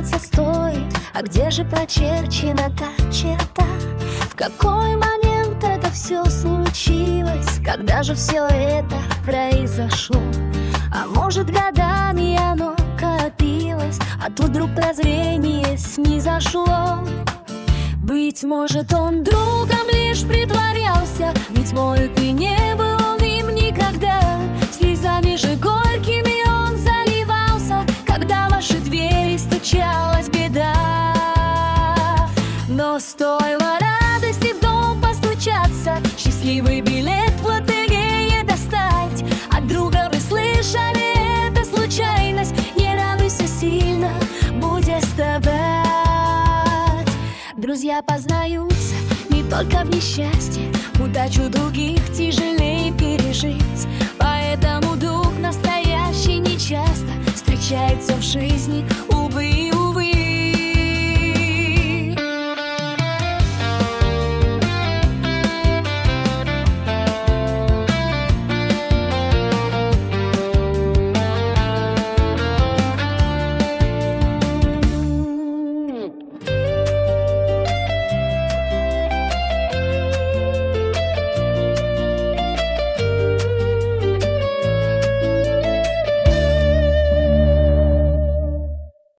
волноваться стоит? А где же прочерчена та черта? В какой момент это все случилось? Когда же все это произошло? А может, годами оно копилось, а тут вдруг прозрение снизошло? Быть может, он другом лишь притворялся, ведь, может, и не был он им никогда. Слезами же горькими он заливался, когда в ваши двери стучалась беда. Но стоило радости в дом постучаться, счастливый билет в лотерее достать. От друга вы слышали, это случайность, не радуйся сильно, будь оставать. Друзья познаются не только в несчастье, удачу других тяжелее пережить.